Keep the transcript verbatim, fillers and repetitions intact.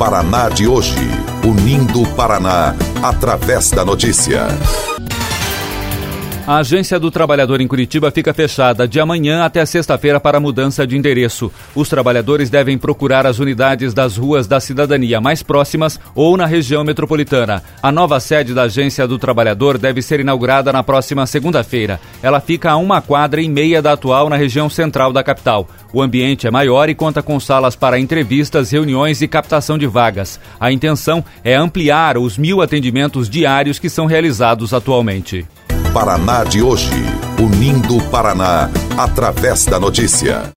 Paraná de hoje, unindo o Paraná através da notícia. A Agência do Trabalhador em Curitiba fica fechada de amanhã até sexta-feira para mudança de endereço. Os trabalhadores devem procurar as unidades das ruas da cidadania mais próximas ou na região metropolitana. A nova sede da Agência do Trabalhador deve ser inaugurada na próxima segunda-feira. Ela fica a uma quadra e meia da atual na região central da capital. O ambiente é maior e conta com salas para entrevistas, reuniões e captação de vagas. A intenção é ampliar os mil atendimentos diários que são realizados atualmente. Paraná de hoje, unindo o Paraná através da notícia.